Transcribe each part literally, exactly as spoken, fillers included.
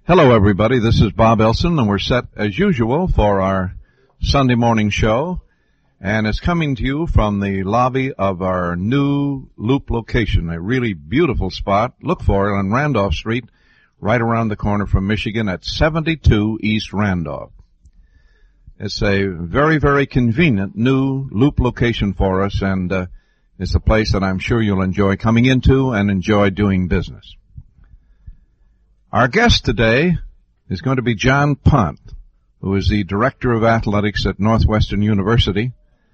Hello, everybody. This is Bob Elson, and we're set, as usual, for our Sunday morning show. And it's coming to you from the lobby of our new Loop location, a really beautiful spot. Look for it on Randolph Street, right around the corner from Michigan at seventy-two East Randolph. It's a very, very convenient new Loop location for us, and uh, it's a place that I'm sure you'll enjoy coming into and enjoy doing business. Our guest today is going to be John Pont, who is the Director of Athletics at Northwestern University.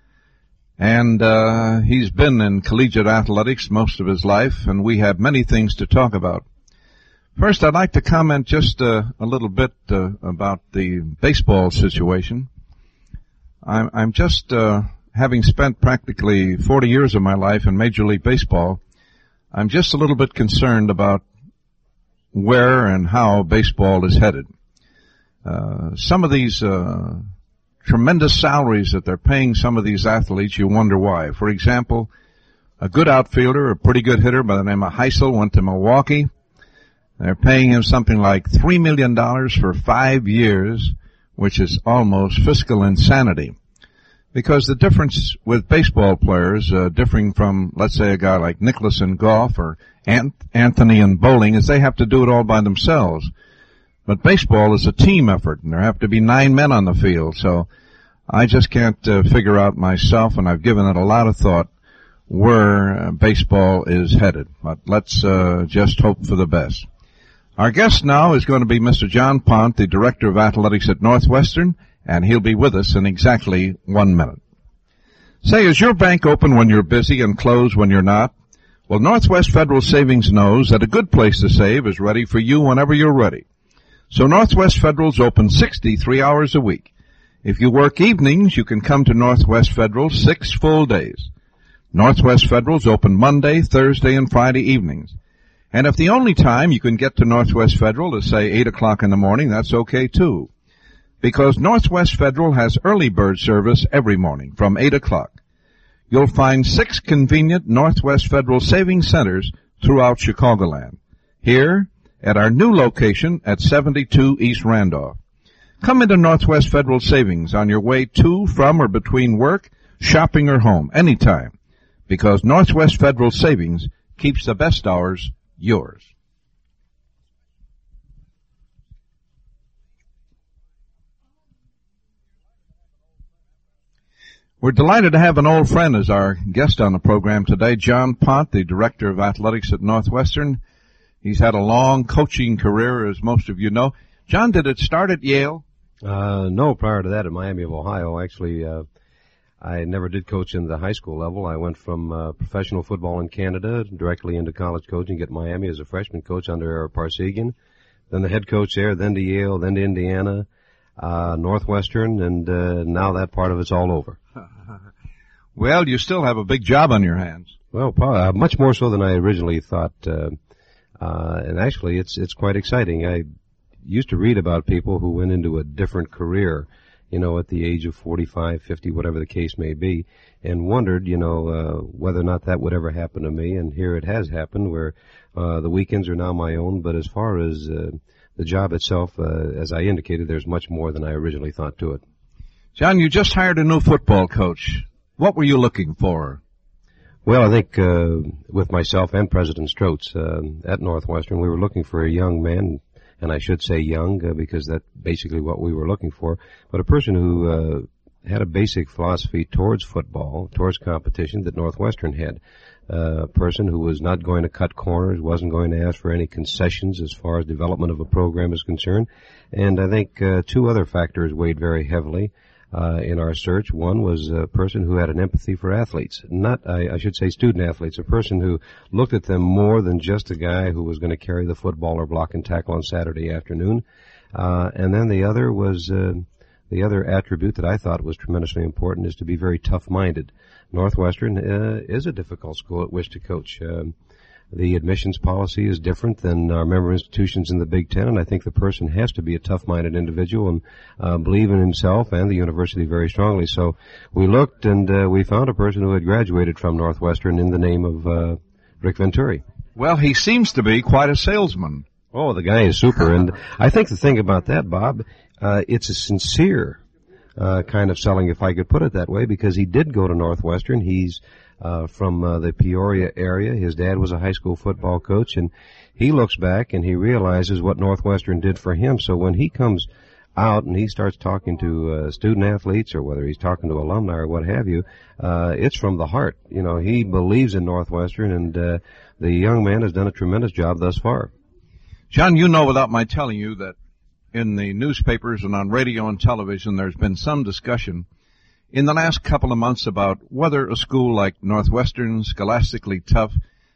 And uh he's been in collegiate athletics most of his life, and we have many things to talk about. First, I'd like to comment just uh, a little bit uh, about the baseball situation. I'm, I'm just, uh having spent practically forty years of my life in Major League Baseball, I'm just a little bit concerned about where and how baseball is headed. Uh, some of these, uh, tremendous salaries that they're paying some of these athletes, you wonder why. For example, a good outfielder, a pretty good hitter by the name of Heisel went to Milwaukee. They're paying him something like three million dollars for five years, which is almost fiscal insanity. Because the difference with baseball players, uh, differing from, let's say, a guy like Nicklaus in golf or Ant- Anthony in bowling, is they have to do it all by themselves. But baseball is a team effort, and there have to be nine men on the field. So I just can't uh, figure out myself, and I've given it a lot of thought, where uh, baseball is headed. But let's uh, just hope for the best. Our guest now is going to be Mister John Pont, the Director of Athletics at Northwestern, and he'll be with us in exactly one minute. Say, is your bank open when you're busy and closed when you're not? Well, Northwest Federal Savings knows that a good place to save is ready for you whenever you're ready. So Northwest Federal's open sixty-three hours a week. If you work evenings, you can come to Northwest Federal six full days. Northwest Federal's open Monday, Thursday, and Friday evenings. And if the only time you can get to Northwest Federal is, say, eight o'clock in the morning, that's okay, too. Because Northwest Federal has early bird service every morning from eight o'clock. You'll find six convenient Northwest Federal savings centers throughout Chicagoland. Here, at our new location at seventy-two East Randolph. Come into Northwest Federal Savings on your way to, from, or between work, shopping, or home, anytime. Because Northwest Federal Savings keeps the best hours yours. We're delighted to have an old friend as our guest on the program today, John Pont, the Director of Athletics at Northwestern. He's had a long coaching career, as most of you know. John, did it start at Yale? Uh, no, prior to that at Miami of Ohio. Actually, uh, I never did coach in the high school level. I went from uh, professional football in Canada directly into college coaching at Miami as a freshman coach under Parsegian. Then the head coach there, then to Yale, then to Indiana, uh, Northwestern, and uh, now that part of it's all over. Well, you still have a big job on your hands. Well, probably, uh, much more so than I originally thought. Uh, uh, and actually, it's it's quite exciting. I used to read about people who went into a different career, you know, at the age of forty-five, fifty, whatever the case may be, and wondered, you know, uh, whether or not that would ever happen to me. And here it has happened, where uh, the weekends are now my own. But as far as uh, the job itself, uh, as I indicated, there's much more than I originally thought to it. John, you just hired a new football coach. What were you looking for? Well, I think uh, with myself and President Strotz uh, at Northwestern, we were looking for a young man, and I should say young uh, because that's basically what we were looking for, but a person who uh, had a basic philosophy towards football, towards competition that Northwestern had. Uh, a person who was not going to cut corners, wasn't going to ask for any concessions as far as development of a program is concerned. And I think uh, two other factors weighed very heavily Uh, in our search. One was a person who had an empathy for athletes. Not, I, I should say student athletes, a person who looked at them more than just a guy who was going to carry the football or block and tackle on Saturday afternoon. Uh, and then the other was, uh, the other attribute that I thought was tremendously important is to be very tough-minded. Northwestern uh, is a difficult school at which to coach. Um, The admissions policy is different than our member institutions in the Big Ten, and I think the person has to be a tough-minded individual and uh, believe in himself and the university very strongly. So we looked, and uh, we found a person who had graduated from Northwestern in the name of uh, Rick Venturi. Well, he seems to be quite a salesman. Oh, the guy is super. And I think the thing about that, Bob, uh, it's a sincere uh, kind of selling, if I could put it that way, because he did go to Northwestern. He's uh, from uh, the Peoria area. His dad was a high school football coach, and he looks back and he realizes what Northwestern did for him. So when he comes out and he starts talking to uh, student athletes, or whether he's talking to alumni or what have you, uh, it's from the heart. You know, he believes in Northwestern, and uh, the young man has done a tremendous job thus far. John, you know without my telling you that in the newspapers and on radio and television there's been some discussion in the last couple of months about whether a school like Northwestern, scholastically tough,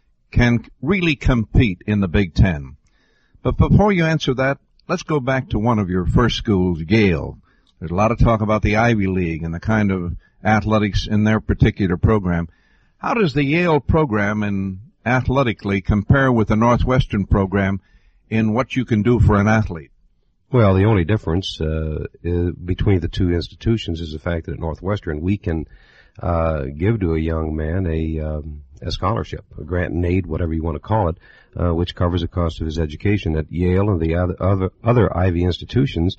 can really compete in the Big Ten. But before you answer that, let's go back to one of your first schools, Yale. There's a lot of talk about the Ivy League and the kind of athletics in their particular program. How does the Yale program in athletically compare with the Northwestern program in what you can do for an athlete? Well, the only difference uh, is between the two institutions is the fact that at Northwestern we can uh, give to a young man a, um, a scholarship, a grant and aid, whatever you want to call it, uh, which covers the cost of his education. At Yale and the other other, other Ivy institutions,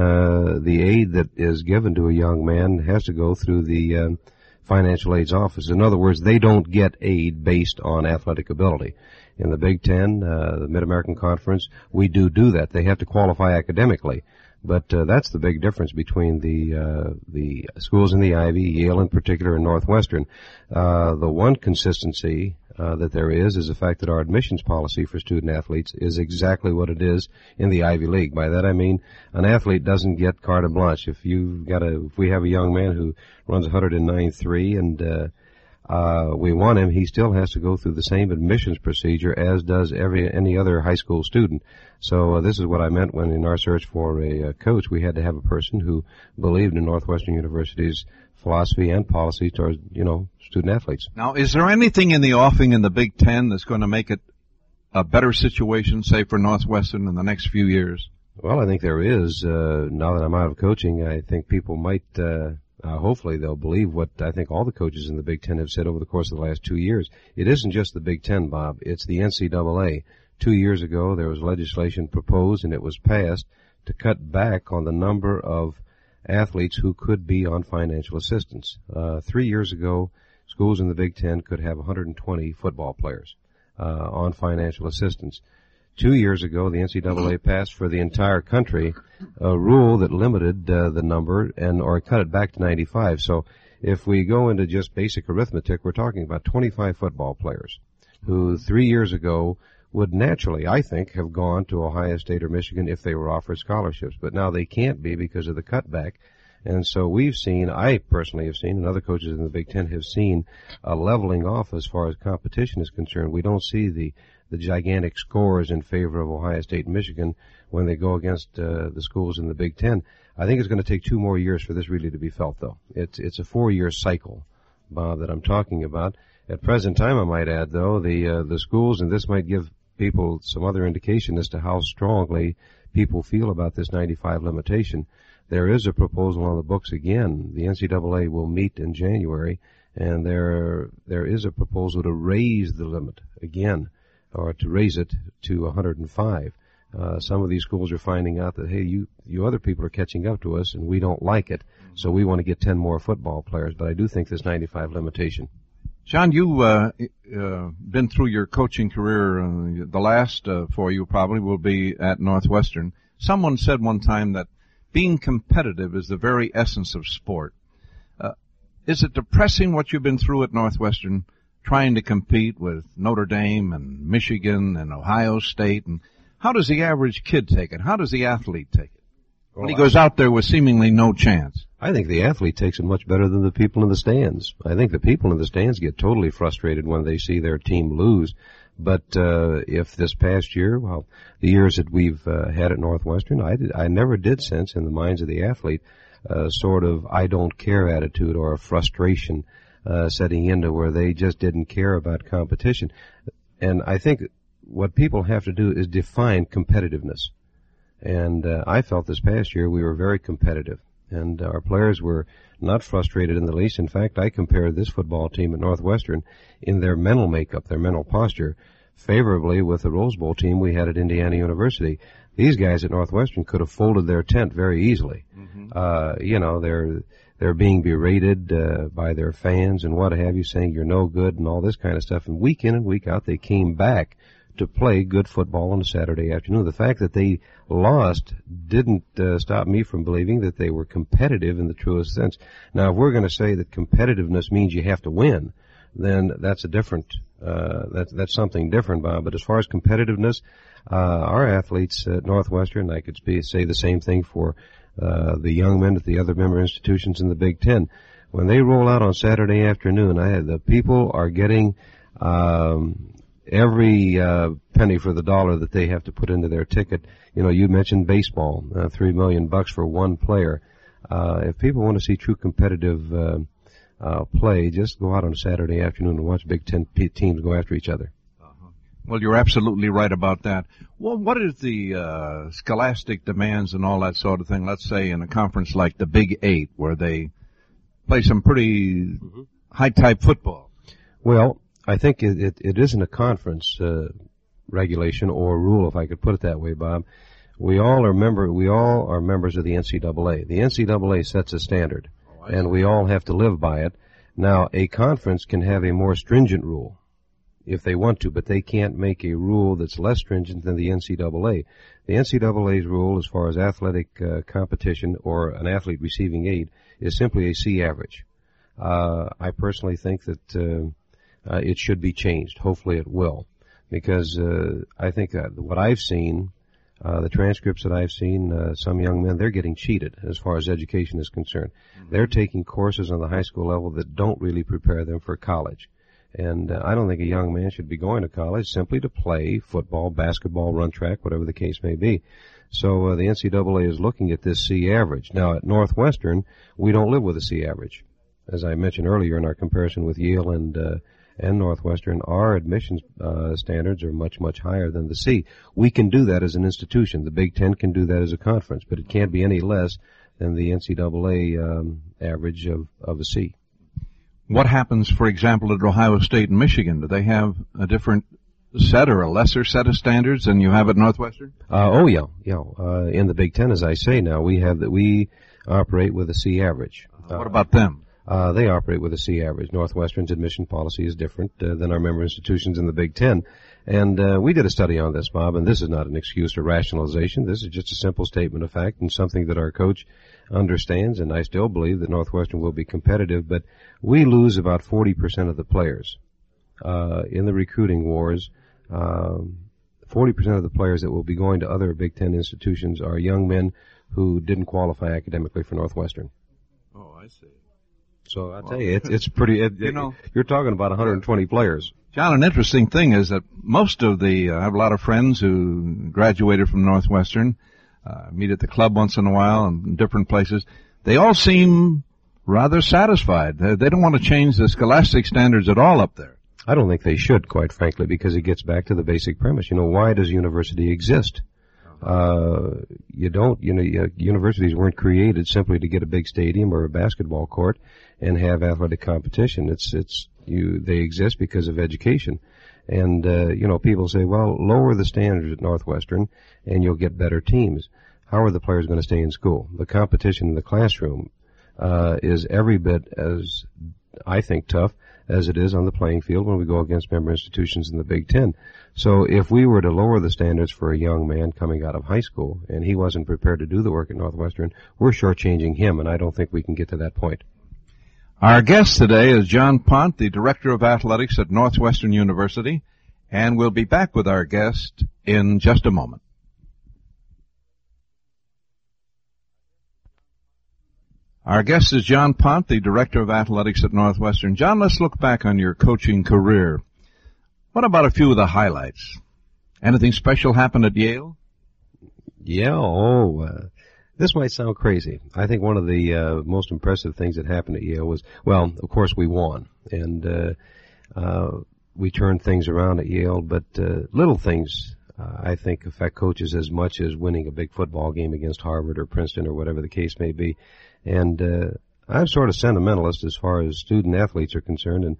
uh, the aid that is given to a young man has to go through the uh, financial aid's office. In other words, they don't get aid based on athletic ability. In the Big Ten, uh, the Mid-American Conference, we do do that. They have to qualify academically. But uh, that's the big difference between the uh, the schools in the Ivy, Yale in particular, and Northwestern. Uh, the one consistency uh, that there is is the fact that our admissions policy for student athletes is exactly what it is in the Ivy League. By that I mean an athlete doesn't get carte blanche. If you've got a, if we have a young man who runs one oh nine point three and uh, Uh, we want him, he still has to go through the same admissions procedure as does every any other high school student. So uh, this is what I meant when in our search for a uh, coach, we had to have a person who believed in Northwestern University's philosophy and policy towards, you know, student athletes. Now, is there anything in the offing in the Big Ten that's going to make it a better situation, say, for Northwestern in the next few years? Well, I think there is. Uh, now that I'm out of coaching, I think people might... Uh, Uh, hopefully they'll believe what I think all the coaches in the Big Ten have said over the course of the last two years. It isn't just the Big Ten, Bob. It's the N C double A. Two years ago, there was legislation proposed, and it was passed to cut back on the number of athletes who could be on financial assistance. Uh, three years ago, schools in the Big Ten could have one hundred twenty football players uh, on financial assistance. Two years ago, the N C double A passed for the entire country a rule that limited uh, the number and or cut it back to ninety-five. So if we go into just basic arithmetic, we're talking about twenty-five football players who three years ago would naturally, I think, have gone to Ohio State or Michigan if they were offered scholarships. But now they can't be because of the cutback. And so we've seen, I personally have seen, and other coaches in the Big Ten have seen, a leveling off as far as competition is concerned. We don't see the the gigantic scores in favor of Ohio State and Michigan when they go against uh, the schools in the Big Ten. I think it's going to take two more years for this really to be felt, though. It's it's a four-year cycle, Bob, that I'm talking about. At present time, I might add, though, the uh, the schools, and this might give people some other indication as to how strongly people feel about this ninety-five limitation. There is a proposal on the books again. The N C double A will meet in January, and there there is a proposal to raise the limit again, or to raise it to one hundred five. Uh, some of these schools are finding out that, hey, you, you other people are catching up to us, and we don't like it, so we want to get ten more football players. But I do think this ninety-five limitation. John, you've uh, uh, been through your coaching career. Uh, the last uh, for you probably will be at Northwestern. Someone said one time that being competitive is the very essence of sport. Uh, is it depressing what you've been through at Northwestern, trying to compete with Notre Dame and Michigan and Ohio State? And how does the average kid take it? How does the athlete take it when well, he goes out there with seemingly no chance? I think the athlete takes it much better than the people in the stands. I think the people in the stands get totally frustrated when they see their team lose. But uh, if this past year, well, the years that we've uh, had at Northwestern, I, did, I never did sense in the minds of the athlete uh, sort of I don't care attitude or a frustration uh, setting into where they just didn't care about competition. And I think what people have to do is define competitiveness. And uh, I felt this past year we were very competitive. And our players were not frustrated in the least. In fact, I compared this football team at Northwestern in their mental makeup, their mental posture, favorably with the Rose Bowl team we had at Indiana University. These guys at Northwestern could have folded their tent very easily. Mm-hmm. Uh, you know, they're they're being berated uh, by their fans and what have you, saying you're no good and all this kind of stuff. And week in and week out, they came back to play good football on a Saturday afternoon. The fact that they lost didn't uh, stop me from believing that they were competitive in the truest sense. Now, if we're going to say that competitiveness means you have to win, then that's a different, uh, that's, that's something different, Bob. But as far as competitiveness, uh, our athletes at Northwestern, I could be, say the same thing for uh, the young men at the other member institutions in the Big Ten. When they roll out on Saturday afternoon, I, the people are getting, um, every uh, penny for the dollar that they have to put into their ticket. You know, you mentioned baseball, uh, three million bucks for one player. Uh, if people want to see true competitive uh, uh, play, just go out on a Saturday afternoon and watch Big Ten p- teams go after each other. Uh-huh. Well, you're absolutely right about that. Well, what is the uh, scholastic demands and all that sort of thing? Let's say in a conference like the Big Eight, where they play some pretty mm-hmm. high-type football. Well, I think it, it, it isn't a conference uh, regulation or rule, if I could put it that way, Bob. We all are member. We all are members of the N C double A. The N C double A sets a standard, oh, and we all have to live by it. Now, a conference can have a more stringent rule if they want to, but they can't make a rule that's less stringent than the N C double A. The N C double A's rule, as far as athletic uh, competition or an athlete receiving aid, is simply a C average. Uh, I personally think that. Uh, Uh, it should be changed. Hopefully it will. Because uh, I think that what I've seen, uh, the transcripts that I've seen, uh, some young men, they're getting cheated as far as education is concerned. Mm-hmm. They're taking courses on the high school level that don't really prepare them for college. And uh, I don't think a young man should be going to college simply to play football, basketball, run track, whatever the case may be. So uh, the N C double A is looking at this C average. Now, at Northwestern, we don't live with a C average. As I mentioned earlier in our comparison with Yale and uh, and Northwestern, our admissions uh, standards are much, much higher than the C. We can do that as an institution. The Big Ten can do that as a conference, but it can't be any less than the N C double A um, average of, of a C. What happens, for example, at Ohio State and Michigan? Do they have a different set or a lesser set of standards than you have at Northwestern? Uh, oh, yeah. yeah. Uh, in the Big Ten, as I say now, we have that we operate with a C average. Uh, what about them? Uh, they operate with a C average. Northwestern's admission policy is different uh, than our member institutions in the Big Ten. And uh, we did a study on this, Bob, and this is not an excuse or rationalization. This is just a simple statement of fact and something that our coach understands, and I still believe that Northwestern will be competitive, but we lose about forty percent of the players. Uh, in the recruiting wars, um, forty percent of the players that will be going to other Big Ten institutions are young men who didn't qualify academically for Northwestern. Oh, I see. So I tell you, it's it's pretty. It, you know, you're talking about one hundred twenty players. John, an interesting thing is that most of the uh, I have a lot of friends who graduated from Northwestern, uh, meet at the club once in a while and different places. They all seem rather satisfied. They, they don't want to change the scholastic standards at all up there. I don't think they should, quite frankly, because it gets back to the basic premise. You know, why does university exist? Uh, you don't, you know, universities weren't created simply to get a big stadium or a basketball court and have athletic competition. It's, it's, you, they exist because of education. And, uh, you know, people say, well, lower the standards at Northwestern and you'll get better teams. How are the players going to stay in school? The competition in the classroom, uh, is every bit as, I think, tough as it is on the playing field when we go against member institutions in the Big Ten. So if we were to lower the standards for a young man coming out of high school and he wasn't prepared to do the work at Northwestern, we're shortchanging him, and I don't think we can get to that point. Our guest today is John Pont, the Director of Athletics at Northwestern University, and we'll be back with our guest in just a moment. Our guest is John Pont, the Director of Athletics at Northwestern. John, let's look back on your coaching career. What about a few of the highlights? Anything special happen at Yale? Yeah, oh, uh, this might sound crazy. I think one of the uh, most impressive things that happened at Yale was, well, of course we won, and uh, uh, we turned things around at Yale, but uh, little things uh, I think affect coaches as much as winning a big football game against Harvard or Princeton or whatever the case may be. And uh, I'm sort of sentimentalist as far as student athletes are concerned, and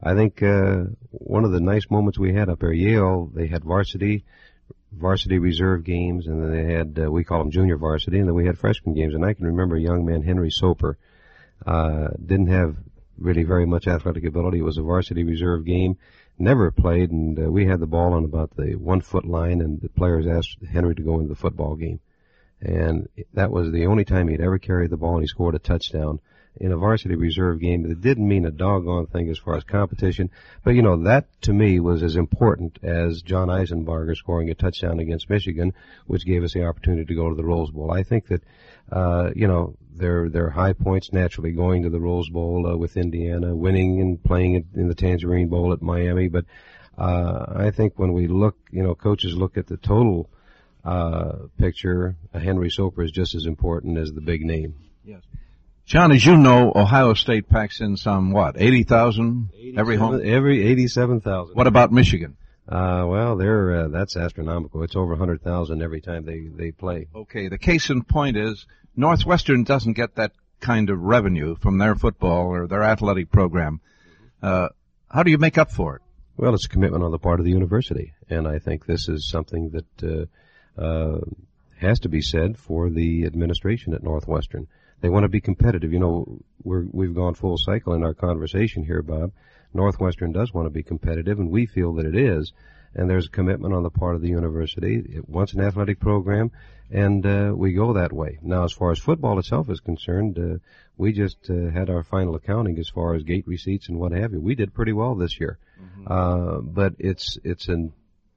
I think uh, one of the nice moments we had up there, Yale, they had varsity, varsity reserve games, and then they had, uh, we call them junior varsity, and then we had freshman games. And I can remember a young man, Henry Soper, uh, didn't have really very much athletic ability. It was a varsity reserve game, never played, and uh, we had the ball on about the one-foot line, and the players asked Henry to go into the football game. And that was the only time he'd ever carried the ball, and he scored a touchdown in a varsity reserve game. It didn't mean a doggone thing as far as competition, but you know, that to me was as important as John Eisenbarger scoring a touchdown against Michigan, which gave us the opportunity to go to the Rose Bowl. I think that, uh, you know, there, there are high points naturally going to the Rose Bowl uh, with Indiana, winning and playing it in the Tangerine Bowl at Miami, but, uh, I think when we look, you know, coaches look at the total, uh, picture, uh, Henry Soper is just as important as the big name. Yes. John, as you know, Ohio State packs in some, what, eighty thousand every home? Every eighty-seven thousand. What about Michigan? Uh, well, they're, uh, that's astronomical. It's over one hundred thousand every time they, they play. Okay, the case in point is Northwestern doesn't get that kind of revenue from their football or their athletic program. Uh, how do you make up for it? Well, it's a commitment on the part of the university, and I think this is something that, uh, uh, has to be said for the administration at Northwestern. They want to be competitive. You know, we're, we've gone full cycle in our conversation here, Bob. Northwestern does want to be competitive, and we feel that it is. And there's a commitment on the part of the university. It wants an athletic program, and uh, we go that way. Now, as far as football itself is concerned, uh, we just uh, had our final accounting as far as gate receipts and what have you. We did pretty well this year. Mm-hmm. Uh, but it's, it's a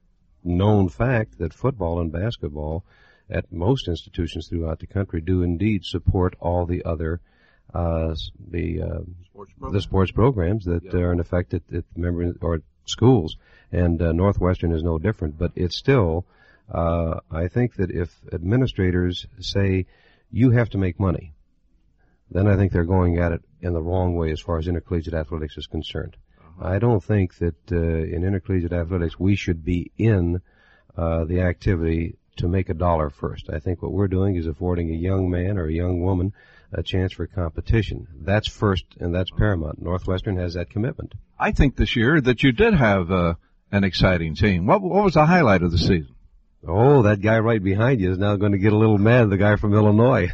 known fact that football and basketball at most institutions throughout the country do indeed support all the other uh the uh sports the sports programs that yeah. are in effect at, at member or schools, and uh, Northwestern is no different. But it's still, uh I think that if administrators say you have to make money, then I think they're going at it in the wrong way as far as intercollegiate athletics is concerned. Uh-huh. I don't think that uh, in intercollegiate athletics we should be in uh the activity to make a dollar first. I think what we're doing is affording a young man or a young woman a chance for competition. That's first, and that's paramount. Northwestern has that commitment. I think this year that you did have uh, an exciting team. What, what was the highlight of the season? Oh, that guy right behind you is now going to get a little mad, the guy from Illinois.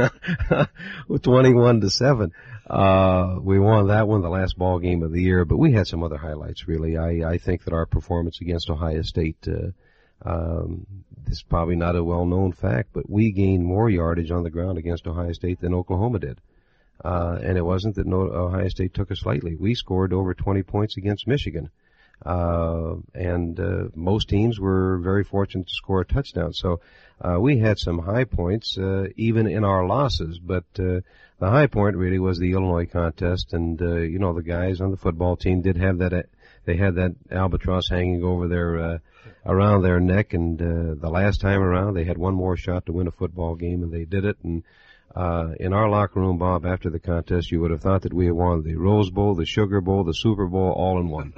With twenty-one to seven. Uh, we won that one, the last ball game of the year, but we had some other highlights, really. I, I think that our performance against Ohio State, uh, Um, this is probably not a well-known fact, but we gained more yardage on the ground against Ohio State than Oklahoma did. Uh, and it wasn't that no, Ohio State took us lightly. We scored over twenty points against Michigan. Uh, and, uh, most teams were very fortunate to score a touchdown. So, uh, we had some high points, uh, even in our losses, but, uh, the high point really was the Illinois contest, and, uh, you know, the guys on the football team did have that, uh, they had that albatross hanging over their, uh, around their neck, and, uh, the last time around they had one more shot to win a football game, and they did it. And, uh, in our locker room, Bob, after the contest, you would have thought that we had won the Rose Bowl, the Sugar Bowl, the Super Bowl, all in one.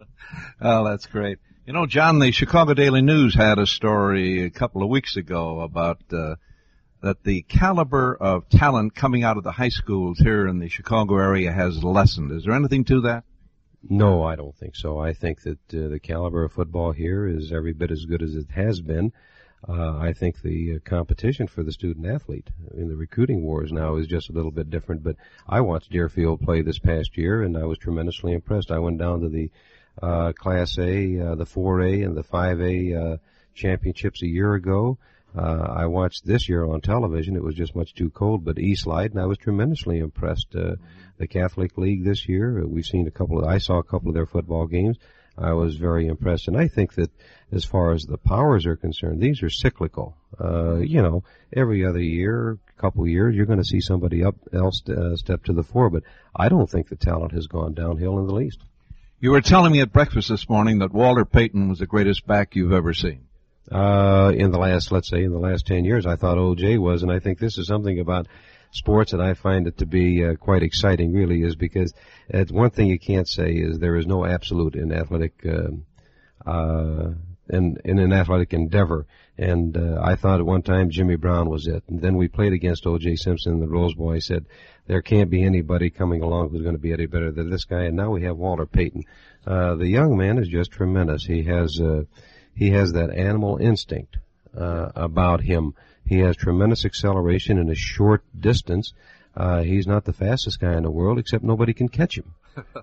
Oh, that's great. You know, John, the Chicago Daily News had a story a couple of weeks ago about, uh, that the caliber of talent coming out of the high schools here in the Chicago area has lessened. Is there anything to that? No, I don't think so. I think that uh, the caliber of football here is every bit as good as it has been. Uh, I think the uh, competition for the student athlete in the recruiting wars now is just a little bit different. But I watched Deerfield play this past year, and I was tremendously impressed. I went down to the uh, Class A, uh, the four A, and the five A uh, championships a year ago. Uh, I watched this year on television. It was just much too cold, but Eastlight, and I was tremendously impressed. Uh, the Catholic League this year, uh, we've seen a couple of, I saw a couple of their football games. I was very impressed, and I think that as far as the powers are concerned, these are cyclical. Uh, you know, every other year, couple years, you're going to see somebody up else uh, step to the fore, but I don't think the talent has gone downhill in the least. You were telling me at breakfast this morning that Walter Payton was the greatest back you've ever seen. Uh, in the last, let's say, in the last ten years, I thought O J was, and I think this is something about sports that I find it to be uh, quite exciting, really, is because uh, one thing you can't say is there is no absolute in athletic uh, uh, in, in an athletic endeavor. And uh, I thought at one time Jimmy Brown was it. And then we played against O J Simpson in the Rose Bowl. I said, there can't be anybody coming along who's going to be any better than this guy. And now we have Walter Payton. Uh, the young man is just tremendous. He has, uh, he has that animal instinct, uh, about him. He has tremendous acceleration in a short distance. Uh, he's not the fastest guy in the world, except nobody can catch him.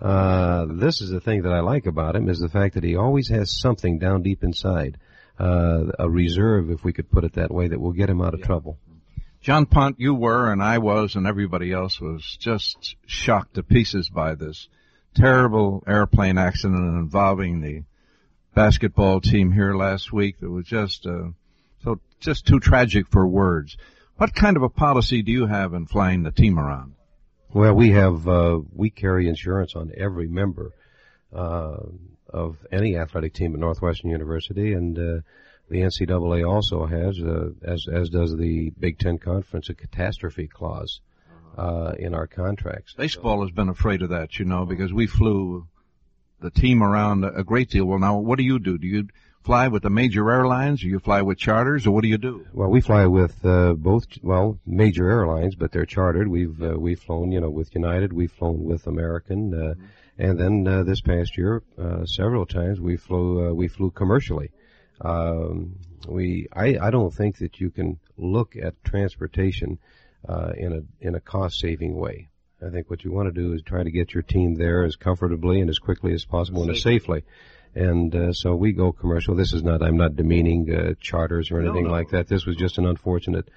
Uh, this is the thing that I like about him, is the fact that he always has something down deep inside. Uh, a reserve, if we could put it that way, that will get him out of yeah. trouble. John Punt, you were, and I was, and everybody else was just shocked to pieces by this terrible airplane accident involving the basketball team here last week. It was just, uh, so just too tragic for words. What kind of a policy do you have in flying the team around? Well, we have, uh, we carry insurance on every member, uh, of any athletic team at Northwestern University, and uh, the N C double A also has, uh, as as does the Big Ten Conference, a catastrophe clause uh, in our contracts. Baseball has been afraid of that, you know, because we flew the team around a great deal. Well, now, what do you do? Do you fly with the major airlines, or you fly with charters, or what do you do? Well, we fly with uh, both, well, major airlines, but they're chartered. We've uh, we've flown, you know, with United. We've flown with American. Uh, mm-hmm. And then uh, this past year, uh, several times we flew uh, we flew commercially. Um, we I, I don't think that you can look at transportation uh, in a in a cost saving way. I think what you want to do is try to get your team there as comfortably and as quickly as possible and as safely. And uh, so we go commercial. This is not I'm not demeaning uh, charters or anything no, no. like that. This was just an unfortunate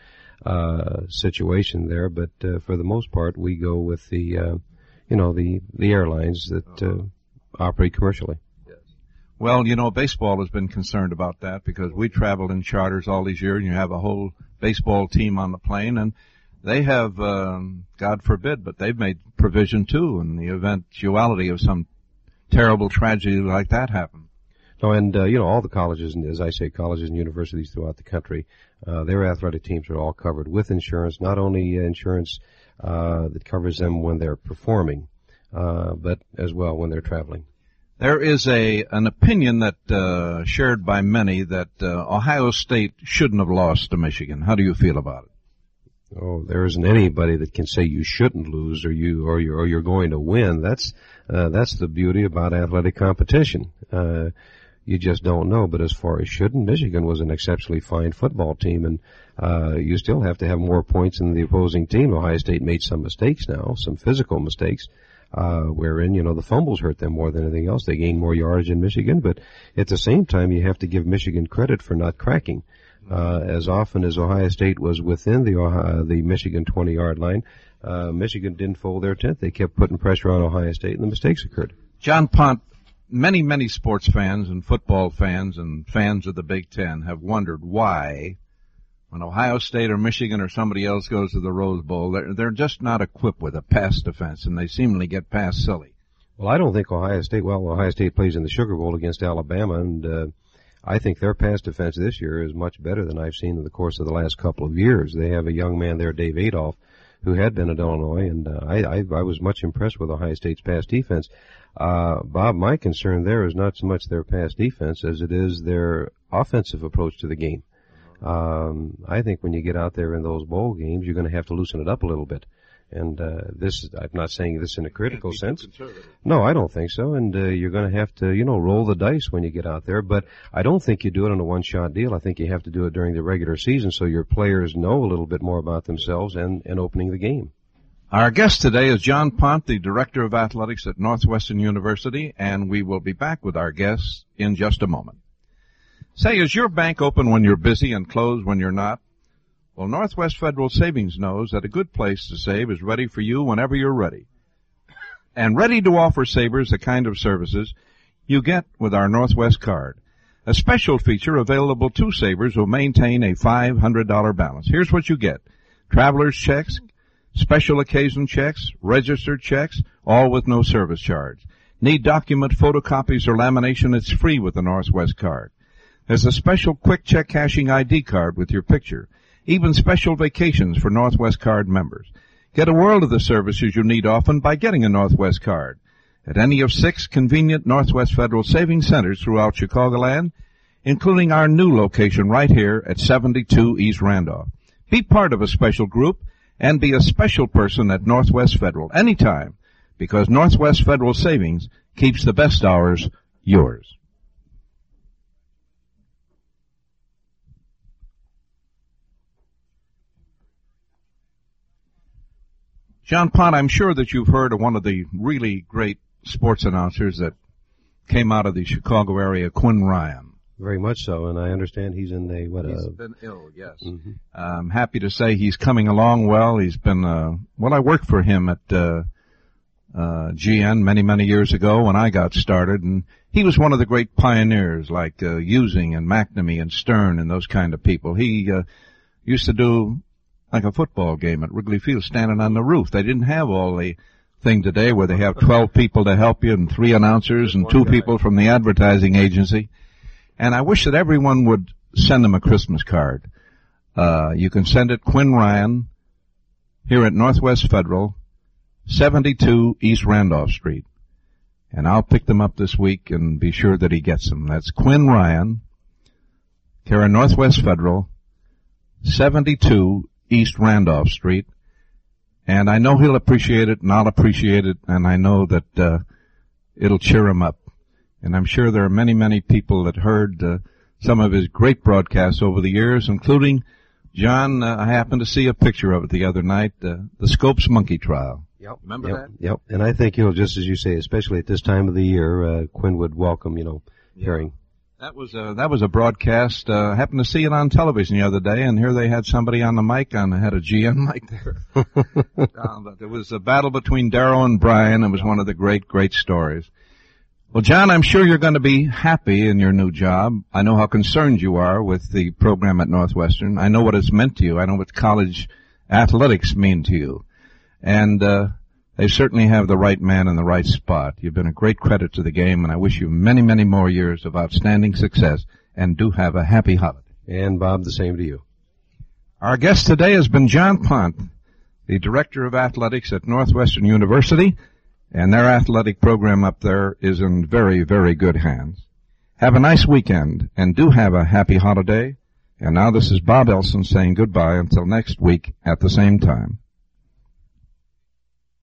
uh, situation there. But uh, for the most part, we go with the uh, you know, the, the airlines that, uh, operate commercially. Yes. Well, you know, baseball has been concerned about that because we traveled in charters all these years, and you have a whole baseball team on the plane, and they have, um, God forbid, but they've made provision too in the eventuality of some terrible tragedy like that happen. No, and, uh, you know, all the colleges, and as I say, colleges and universities throughout the country, uh, their athletic teams are all covered with insurance, not only insurance Uh, that covers them when they're performing, uh, but as well when they're traveling. There is a an opinion that uh, shared by many that uh, Ohio State shouldn't have lost to Michigan. How do you feel about it? Oh, there isn't anybody that can say you shouldn't lose or you or you or you're going to win. That's uh, that's the beauty about athletic competition. Uh, You just don't know. But as far as shouldn't, Michigan was an exceptionally fine football team, and uh, you still have to have more points than the opposing team. Ohio State made some mistakes now, some physical mistakes, uh, wherein, you know, the fumbles hurt them more than anything else. They gained more yardage in Michigan, but at the same time, you have to give Michigan credit for not cracking. Uh, as often as Ohio State was within the Ohio, the Michigan twenty-yard line, uh, Michigan didn't fold their tent. They kept putting pressure on Ohio State, and the mistakes occurred. John Punt, many, many sports fans and football fans and fans of the Big Ten have wondered why, when Ohio State or Michigan or somebody else goes to the Rose Bowl, they're, they're just not equipped with a pass defense, and they seemingly get past silly. Well, I don't think Ohio State, well, Ohio State plays in the Sugar Bowl against Alabama, and uh, I think their pass defense this year is much better than I've seen in the course of the last couple of years. They have a young man there, Dave Adolph, who had been at Illinois, and uh, I, I, I was much impressed with Ohio State's pass defense. Uh, Bob, my concern there is not so much their pass defense as it is their offensive approach to the game. Um, I think when you get out there in those bowl games, you're going to have to loosen it up a little bit. And uh, this, I'm not saying this in a critical sense. No, I don't think so. And uh, you're going to have to, you know, roll the dice when you get out there. But I don't think you do it on a one-shot deal. I think you have to do it during the regular season so your players know a little bit more about themselves and, and opening the game. Our guest today is John Punt, the Director of Athletics at Northwestern University, and we will be back with our guests in just a moment. Say, is your bank open when you're busy and closed when you're not? Well, Northwest Federal Savings knows that a good place to save is ready for you whenever you're ready. And ready to offer savers the kind of services you get with our Northwest card. A special feature available to savers who maintain a five hundred dollars balance. Here's what you get. Traveler's checks, special occasion checks, registered checks, all with no service charge. Need document photocopies or lamination? It's free with the Northwest card. There's a special quick check cashing I D card with your picture. Even special vacations for Northwest card members. Get a world of the services you need often by getting a Northwest card. At any of six convenient Northwest Federal Savings Centers throughout Chicagoland, including our new location right here at seventy-two East Randolph. Be part of a special group and be a special person at Northwest Federal anytime, because Northwest Federal Savings keeps the best hours yours. John Pont, I'm sure that you've heard of one of the really great sports announcers that came out of the Chicago area, Quinn Ryan. Very much so, and I understand he's in a, what, He's a... been ill, yes. Mm-hmm. I'm happy to say he's coming along well. He's been, uh, well, I worked for him at, uh, uh, G N many, many years ago when I got started, and he was one of the great pioneers like, uh, Using and McNamee and Stern and those kind of people. He, uh, used to do like a football game at Wrigley Field standing on the roof. They didn't have all the thing today where they have twelve people to help you and three announcers and two people from the advertising agency. And I wish that everyone would send him a Christmas card. Uh, you can send it Quinn Ryan here at Northwest Federal, seventy-two East Randolph Street. And I'll pick them up this week and be sure that he gets them. That's Quinn Ryan here at Northwest Federal, seventy-two East Randolph Street. And I know he'll appreciate it, and I'll appreciate it, and I know that uh it'll cheer him up. And I'm sure there are many, many people that heard uh, some of his great broadcasts over the years, including John. Uh, I happened to see a picture of it the other night, uh, the Scopes Monkey Trial. Yep. Remember yep. that? Yep. And I think, you know, just as you say, especially at this time of the year, uh, Quinn would welcome, you know, yeah. hearing. That was a, that was a broadcast. Uh, I happened to see it on television the other day, and here they had somebody on the mic, on had a G M mic there. uh, but there was a battle between Darrow and Brian. It was one of the great, great stories. Well, John, I'm sure you're going to be happy in your new job. I know how concerned you are with the program at Northwestern. I know what it's meant to you. I know what college athletics mean to you. And, uh, they certainly have the right man in the right spot. You've been a great credit to the game, and I wish you many, many more years of outstanding success, and do have a happy holiday. And, Bob, the same to you. Our guest today has been John Pont, the Director of Athletics at Northwestern University, and their athletic program up there is in very, very good hands. Have a nice weekend, and do have a happy holiday. And now this is Bob Elson saying goodbye until next week at the same time.